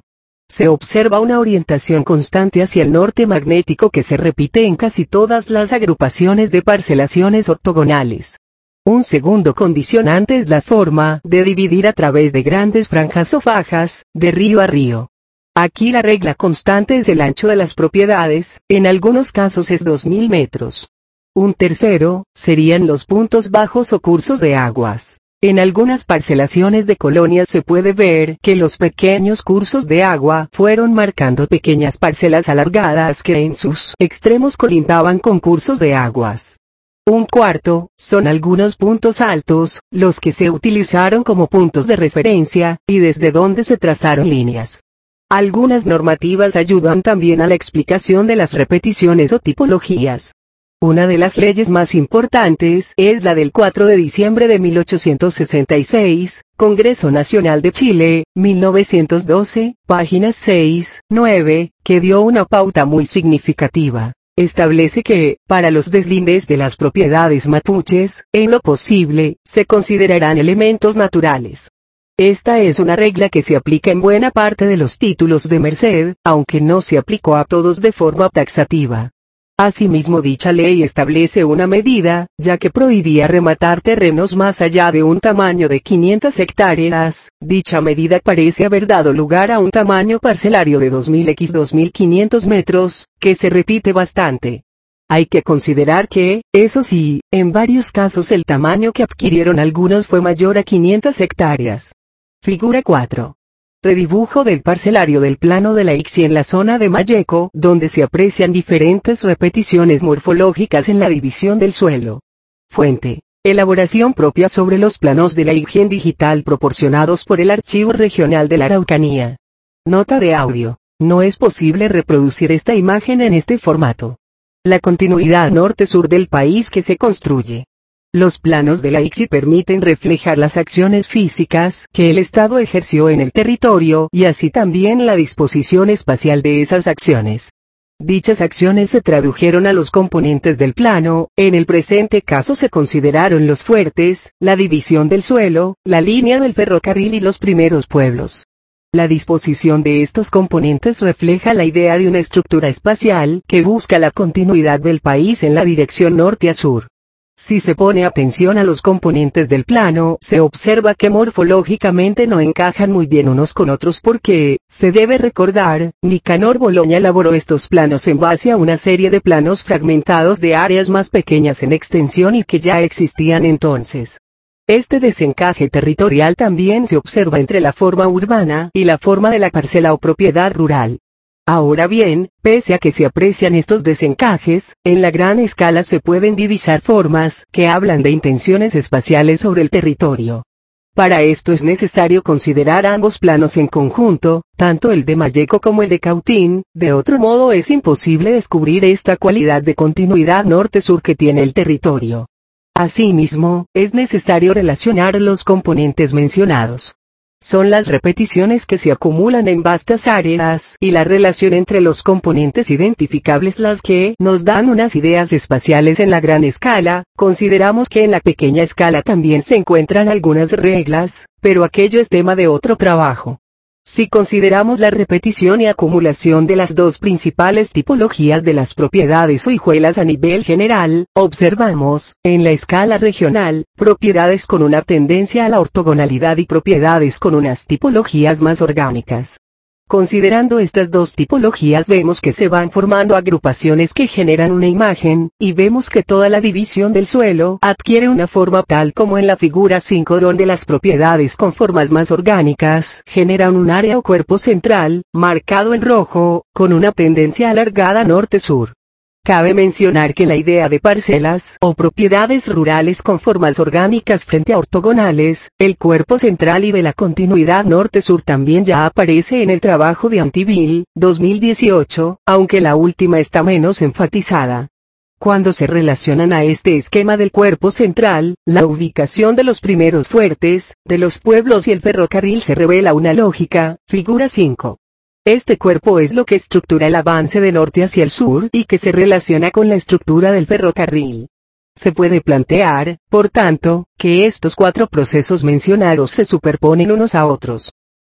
Se observa una orientación constante hacia el norte magnético que se repite en casi todas las agrupaciones de parcelaciones ortogonales. Un segundo condicionante es la forma de dividir a través de grandes franjas o fajas, de río a río. Aquí la regla constante es el ancho de las propiedades, en algunos casos es dos mil metros. Un tercero, serían los puntos bajos o cursos de aguas. En algunas parcelaciones de colonias se puede ver que los pequeños cursos de agua fueron marcando pequeñas parcelas alargadas que en sus extremos colindaban con cursos de aguas. Un cuarto, son algunos puntos altos, los que se utilizaron como puntos de referencia, y desde donde se trazaron líneas. Algunas normativas ayudan también a la explicación de las repeticiones o tipologías. Una de las leyes más importantes es la del cuatro de diciembre de mil ochocientos sesenta y seis, Congreso Nacional de Chile, mil novecientos doce, páginas seis, nueve, que dio una pauta muy significativa. Establece que, para los deslindes de las propiedades mapuches, en lo posible, se considerarán elementos naturales. Esta es una regla que se aplica en buena parte de los títulos de merced, aunque no se aplicó a todos de forma taxativa. Asimismo, dicha ley establece una medida, ya que prohibía rematar terrenos más allá de un tamaño de quinientas hectáreas. Dicha medida parece haber dado lugar a un tamaño parcelario de dos mil a dos mil quinientos metros, que se repite bastante. Hay que considerar que, eso sí, en varios casos el tamaño que adquirieron algunos fue mayor a quinientas hectáreas. Figura cuatro. Redibujo del parcelario del plano de la Ixi en la zona de Malleco, donde se aprecian diferentes repeticiones morfológicas en la división del suelo. Fuente. Elaboración propia sobre los planos de la Ixi en digital proporcionados por el Archivo Regional de la Araucanía. Nota de audio. No es posible reproducir esta imagen en este formato. La continuidad norte-sur del país que se construye. Los planos de la Ixi permiten reflejar las acciones físicas que el Estado ejerció en el territorio y así también la disposición espacial de esas acciones. Dichas acciones se tradujeron a los componentes del plano, en el presente caso se consideraron los fuertes, la división del suelo, la línea del ferrocarril y los primeros pueblos. La disposición de estos componentes refleja la idea de una estructura espacial que busca la continuidad del país en la dirección norte a sur. Si se pone atención a los componentes del plano, se observa que morfológicamente no encajan muy bien unos con otros porque, se debe recordar, Nicanor Boloña elaboró estos planos en base a una serie de planos fragmentados de áreas más pequeñas en extensión y que ya existían entonces. Este desencaje territorial también se observa entre la forma urbana y la forma de la parcela o propiedad rural. Ahora bien, pese a que se aprecian estos desencajes, en la gran escala se pueden divisar formas que hablan de intenciones espaciales sobre el territorio. Para esto es necesario considerar ambos planos en conjunto, tanto el de Malleco como el de Cautín, de otro modo es imposible descubrir esta cualidad de continuidad norte-sur que tiene el territorio. Asimismo, es necesario relacionar los componentes mencionados. Son las repeticiones que se acumulan en vastas áreas y la relación entre los componentes identificables las que nos dan unas ideas espaciales en la gran escala. Consideramos que en la pequeña escala también se encuentran algunas reglas, pero aquello es tema de otro trabajo. Si consideramos la repetición y acumulación de las dos principales tipologías de las propiedades o hijuelas a nivel general, observamos, en la escala regional, propiedades con una tendencia a la ortogonalidad y propiedades con unas tipologías más orgánicas. Considerando estas dos tipologías vemos que se van formando agrupaciones que generan una imagen, y vemos que toda la división del suelo adquiere una forma tal como en la figura cinco donde las propiedades con formas más orgánicas generan un área o cuerpo central, marcado en rojo, con una tendencia alargada norte-sur. Cabe mencionar que la idea de parcelas o propiedades rurales con formas orgánicas frente a ortogonales, el cuerpo central y de la continuidad norte-sur también ya aparece en el trabajo de Antivil, dos mil dieciocho, aunque la última está menos enfatizada. Cuando se relacionan a este esquema del cuerpo central, la ubicación de los primeros fuertes, de los pueblos y el ferrocarril se revela una lógica, figura cinco. Este cuerpo es lo que estructura el avance de norte hacia el sur y que se relaciona con la estructura del ferrocarril. Se puede plantear, por tanto, que estos cuatro procesos mencionados se superponen unos a otros.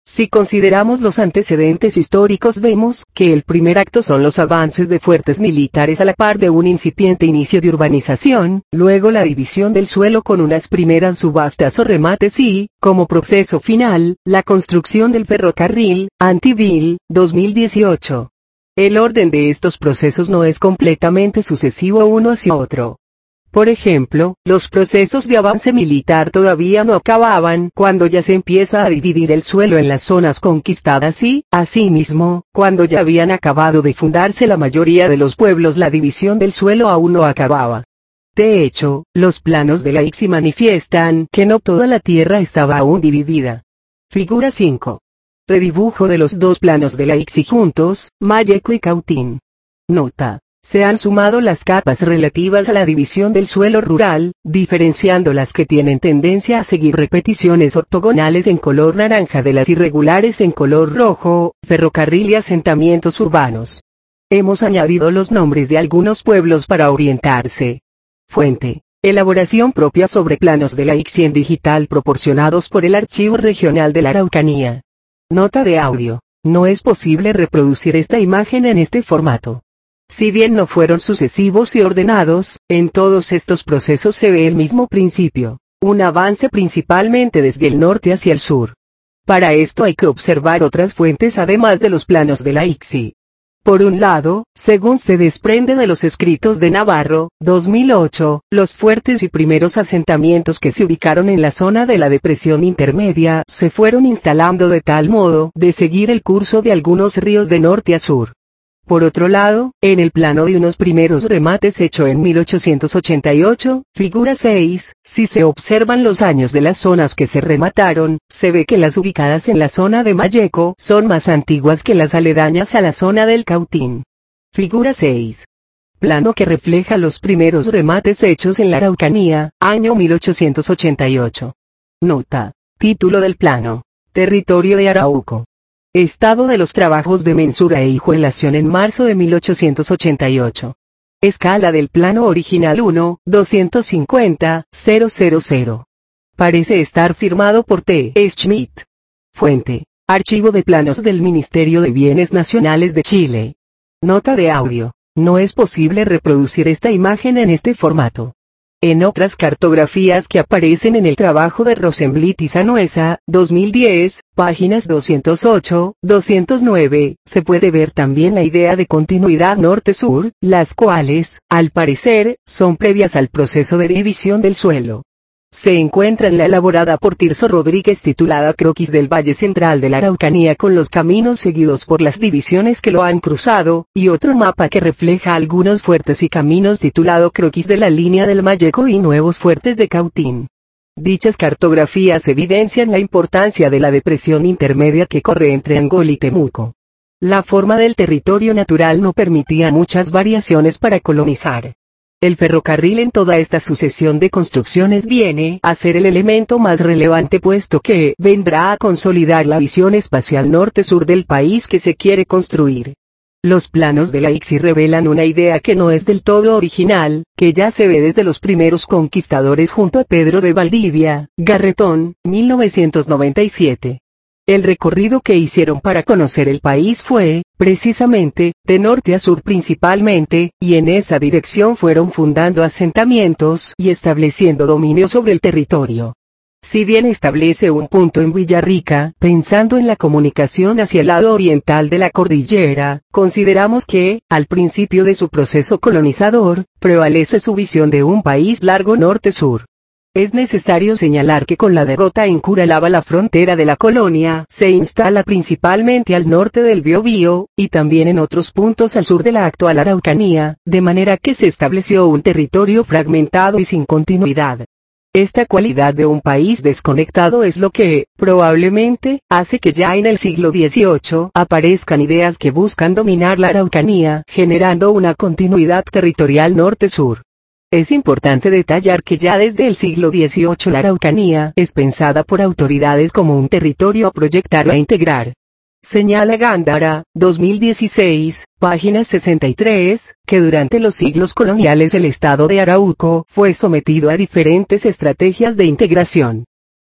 Si consideramos los antecedentes históricos vemos que el primer acto son los avances de fuertes militares a la par de un incipiente inicio de urbanización, luego la división del suelo con unas primeras subastas o remates y, como proceso final, la construcción del ferrocarril, Antivil, dos mil dieciocho. El orden de estos procesos no es completamente sucesivo uno hacia otro. Por ejemplo, los procesos de avance militar todavía no acababan cuando ya se empieza a dividir el suelo en las zonas conquistadas y, asimismo, cuando ya habían acabado de fundarse la mayoría de los pueblos la división del suelo aún no acababa. De hecho, los planos de la I C S I manifiestan que no toda la tierra estaba aún dividida. Figura cinco. Redibujo de los dos planos de la I C S I juntos, Malleco y Cautín. Nota. Se han sumado las capas relativas a la división del suelo rural, diferenciando las que tienen tendencia a seguir repeticiones ortogonales en color naranja de las irregulares en color rojo, ferrocarril y asentamientos urbanos. Hemos añadido los nombres de algunos pueblos para orientarse. Fuente. Elaboración propia sobre planos de la I C S I en digital proporcionados por el Archivo Regional de la Araucanía. Nota de audio. No es posible reproducir esta imagen en este formato. Si bien no fueron sucesivos y ordenados, en todos estos procesos se ve el mismo principio, un avance principalmente desde el norte hacia el sur. Para esto hay que observar otras fuentes además de los planos de la I C S I. Por un lado, según se desprende de los escritos de Navarro, dos mil ocho, los fuertes y primeros asentamientos que se ubicaron en la zona de la depresión intermedia se fueron instalando de tal modo de seguir el curso de algunos ríos de norte a sur. Por otro lado, en el plano de unos primeros remates hecho en mil ochocientos ochenta y ocho, figura seis, si se observan los años de las zonas que se remataron, se ve que las ubicadas en la zona de Malleco son más antiguas que las aledañas a la zona del Cautín. Figura seis. Plano que refleja los primeros remates hechos en la Araucanía, año mil ochocientos ochenta y ocho. Nota. Título del plano. Territorio de Arauco. Estado de los trabajos de mensura e hijuelación en marzo de mil ochocientos ochenta y ocho. Escala del plano original uno, doscientos cincuenta, mil. Parece estar firmado por T. Schmidt. Fuente. Archivo de planos del Ministerio de Bienes Nacionales de Chile. Nota de audio. No es posible reproducir esta imagen en este formato. En otras cartografías que aparecen en el trabajo de Rosenblit y Sanuesa, dos mil diez, páginas doscientos ocho, doscientos nueve, se puede ver también la idea de continuidad norte-sur, las cuales, al parecer, son previas al proceso de división del suelo. Se encuentra en la elaborada por Tirso Rodríguez titulada Croquis del Valle Central de la Araucanía con los caminos seguidos por las divisiones que lo han cruzado, y otro mapa que refleja algunos fuertes y caminos titulado Croquis de la línea del Malleco y nuevos fuertes de Cautín. Dichas cartografías evidencian la importancia de la depresión intermedia que corre entre Angol y Temuco. La forma del territorio natural no permitía muchas variaciones para colonizar. El ferrocarril en toda esta sucesión de construcciones viene a ser el elemento más relevante puesto que vendrá a consolidar la visión espacial norte-sur del país que se quiere construir. Los planos de la I C S I revelan una idea que no es del todo original, que ya se ve desde los primeros conquistadores junto a Pedro de Valdivia, Garretón, mil novecientos noventa y siete. El recorrido que hicieron para conocer el país fue, precisamente, de norte a sur principalmente, y en esa dirección fueron fundando asentamientos y estableciendo dominio sobre el territorio. Si bien establece un punto en Villarrica, pensando en la comunicación hacia el lado oriental de la cordillera, consideramos que, al principio de su proceso colonizador, prevalece su visión de un país largo norte-sur. Es necesario señalar que con la derrota en Curalaba la frontera de la colonia se instala principalmente al norte del Biobío, y también en otros puntos al sur de la actual Araucanía, de manera que se estableció un territorio fragmentado y sin continuidad. Esta cualidad de un país desconectado es lo que, probablemente, hace que ya en el siglo dieciocho aparezcan ideas que buscan dominar la Araucanía, generando una continuidad territorial norte-sur. Es importante detallar que ya desde el siglo dieciocho la Araucanía es pensada por autoridades como un territorio a proyectar e integrar. Señala Gándara, dos mil dieciséis, página sesenta y tres, que durante los siglos coloniales el estado de Arauco fue sometido a diferentes estrategias de integración.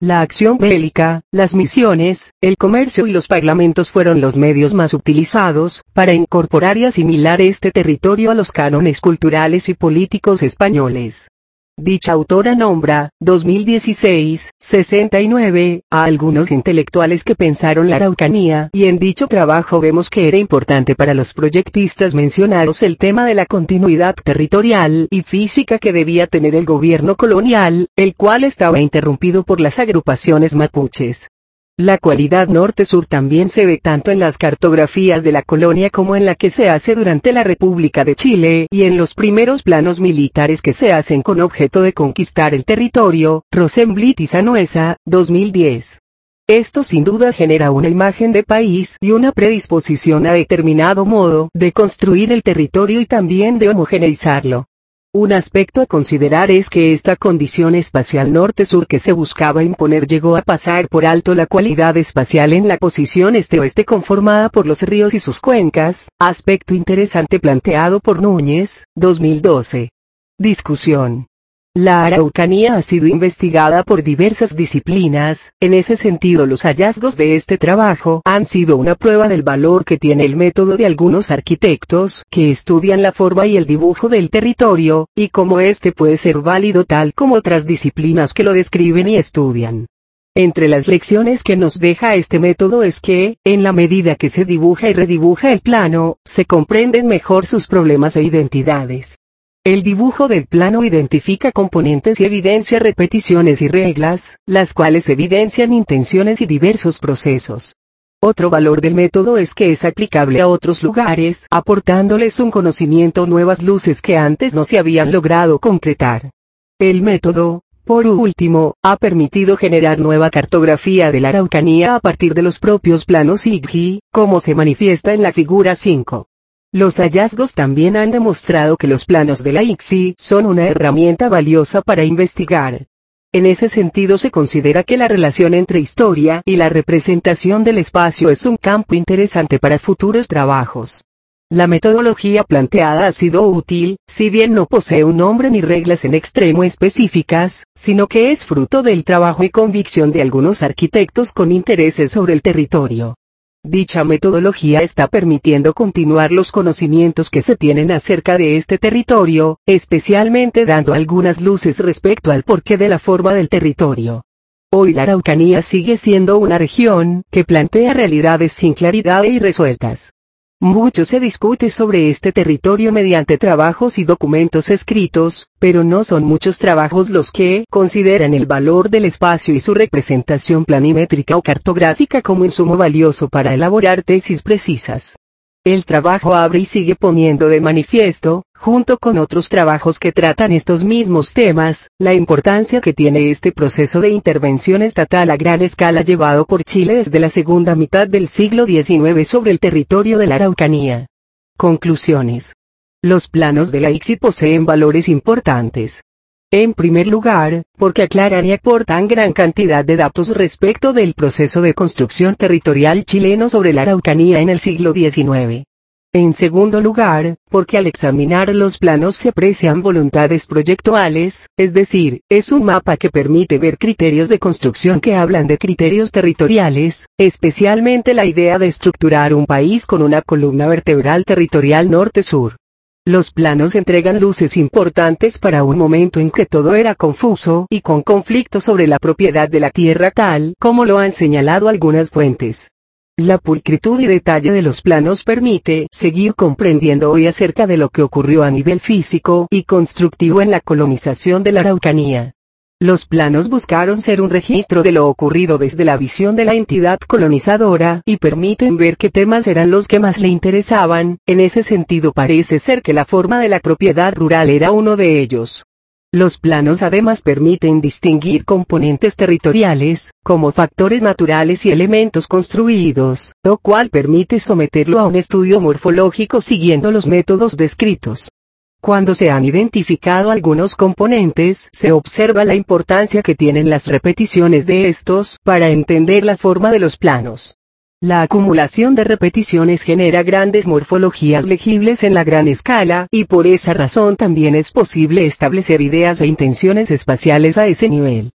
La acción bélica, las misiones, el comercio y los parlamentos fueron los medios más utilizados para incorporar y asimilar este territorio a los cánones culturales y políticos españoles. Dicha autora nombra, dos mil dieciséis, sesenta y nueve, a algunos intelectuales que pensaron la Araucanía, y en dicho trabajo vemos que era importante para los proyectistas mencionados el tema de la continuidad territorial y física que debía tener el gobierno colonial, el cual estaba interrumpido por las agrupaciones mapuches. La cualidad norte-sur también se ve tanto en las cartografías de la colonia como en la que se hace durante la República de Chile y en los primeros planos militares que se hacen con objeto de conquistar el territorio, Rosenblit y Sanuesa, dos mil diez. Esto sin duda genera una imagen de país y una predisposición a determinado modo de construir el territorio y también de homogeneizarlo. Un aspecto a considerar es que esta condición espacial norte-sur que se buscaba imponer llegó a pasar por alto la cualidad espacial en la posición este-oeste conformada por los ríos y sus cuencas, aspecto interesante planteado por Núñez, dos mil doce. Discusión. La Araucanía ha sido investigada por diversas disciplinas, en ese sentido los hallazgos de este trabajo han sido una prueba del valor que tiene el método de algunos arquitectos que estudian la forma y el dibujo del territorio, y cómo este puede ser válido tal como otras disciplinas que lo describen y estudian. Entre las lecciones que nos deja este método es que, en la medida que se dibuja y redibuja el plano, se comprenden mejor sus problemas e identidades. El dibujo del plano identifica componentes y evidencia repeticiones y reglas, las cuales evidencian intenciones y diversos procesos. Otro valor del método es que es aplicable a otros lugares, aportándoles un conocimiento o nuevas luces que antes no se habían logrado concretar. El método, por último, ha permitido generar nueva cartografía de la Araucanía a partir de los propios planos I G G I, como se manifiesta en la figura cinco. Los hallazgos también han demostrado que los planos de la I C S I son una herramienta valiosa para investigar. En ese sentido se considera que la relación entre historia y la representación del espacio es un campo interesante para futuros trabajos. La metodología planteada ha sido útil, si bien no posee un nombre ni reglas en extremo específicas, sino que es fruto del trabajo y convicción de algunos arquitectos con intereses sobre el territorio. Dicha metodología está permitiendo continuar los conocimientos que se tienen acerca de este territorio, especialmente dando algunas luces respecto al porqué de la forma del territorio. Hoy la Araucanía sigue siendo una región que plantea realidades sin claridad e irresueltas. Mucho se discute sobre este territorio mediante trabajos y documentos escritos, pero no son muchos trabajos los que consideran el valor del espacio y su representación planimétrica o cartográfica como insumo valioso para elaborar tesis precisas. El trabajo abre y sigue poniendo de manifiesto, junto con otros trabajos que tratan estos mismos temas, la importancia que tiene este proceso de intervención estatal a gran escala llevado por Chile desde la segunda mitad del siglo diecinueve sobre el territorio de la Araucanía. Conclusiones. Los planos de la I C S I poseen valores importantes. En primer lugar, porque aclaran y aportan gran cantidad de datos respecto del proceso de construcción territorial chileno sobre la Araucanía en el siglo diecinueve. En segundo lugar, porque al examinar los planos se aprecian voluntades proyectuales, es decir, es un mapa que permite ver criterios de construcción que hablan de criterios territoriales, especialmente la idea de estructurar un país con una columna vertebral territorial norte-sur. Los planos entregan luces importantes para un momento en que todo era confuso y con conflicto sobre la propiedad de la tierra tal como lo han señalado algunas fuentes. La pulcritud y detalle de los planos permite seguir comprendiendo hoy acerca de lo que ocurrió a nivel físico y constructivo en la colonización de la Araucanía. Los planos buscaron ser un registro de lo ocurrido desde la visión de la entidad colonizadora y permiten ver qué temas eran los que más le interesaban. En ese sentido parece ser que la forma de la propiedad rural era uno de ellos. Los planos además permiten distinguir componentes territoriales, como factores naturales y elementos construidos, lo cual permite someterlo a un estudio morfológico siguiendo los métodos descritos. Cuando se han identificado algunos componentes, se observa la importancia que tienen las repeticiones de estos para entender la forma de los planos. La acumulación de repeticiones genera grandes morfologías legibles en la gran escala, y por esa razón también es posible establecer ideas e intenciones espaciales a ese nivel.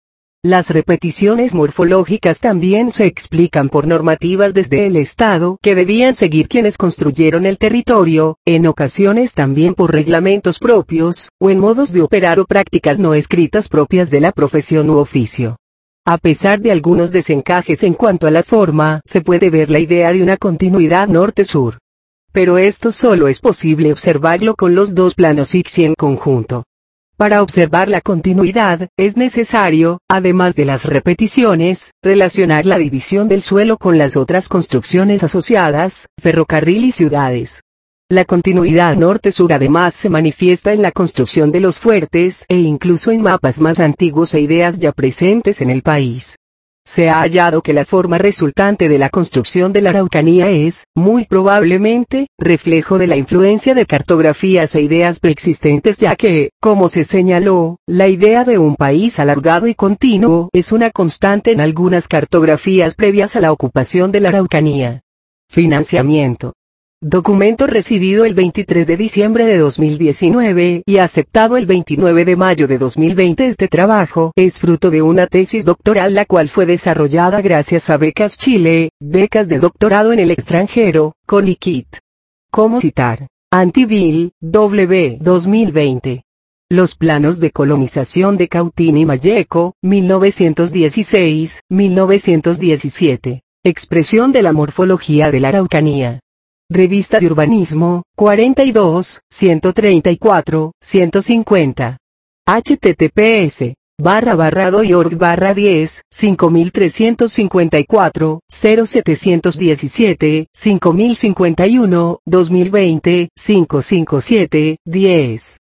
Las repeticiones morfológicas también se explican por normativas desde el Estado que debían seguir quienes construyeron el territorio, en ocasiones también por reglamentos propios, o en modos de operar o prácticas no escritas propias de la profesión u oficio. A pesar de algunos desencajes en cuanto a la forma, se puede ver la idea de una continuidad norte-sur. Pero esto solo es posible observarlo con los dos planos Ixi en conjunto. Para observar la continuidad, es necesario, además de las repeticiones, relacionar la división del suelo con las otras construcciones asociadas, ferrocarril y ciudades. La continuidad norte-sur además se manifiesta en la construcción de los fuertes e incluso en mapas más antiguos e ideas ya presentes en el país. Se ha hallado que la forma resultante de la construcción de la Araucanía es, muy probablemente, reflejo de la influencia de cartografías e ideas preexistentes, ya que, como se señaló, la idea de un país alargado y continuo es una constante en algunas cartografías previas a la ocupación de la Araucanía. Financiamiento. Documento recibido el veintitrés de diciembre de dos mil diecinueve y aceptado el veintinueve de mayo de dos mil veinte. Este trabajo es fruto de una tesis doctoral la cual fue desarrollada gracias a Becas Chile, becas de doctorado en el extranjero, con I C I T. ¿Cómo citar? Antivil, W. dos mil veinte. Los planos de colonización de Cautín y Malleco, mil novecientos dieciséis a mil novecientos diecisiete. Expresión de la morfología de la Araucanía. Revista de Urbanismo, cuarenta y dos, ciento treinta y cuatro, ciento cincuenta. https barra barra doyorg barra diez, cinco mil trescientos cincuenta y cuatro, cero setecientos diecisiete, cinco mil cincuenta y uno, dos mil veinte, quinientos cincuenta y siete, diez.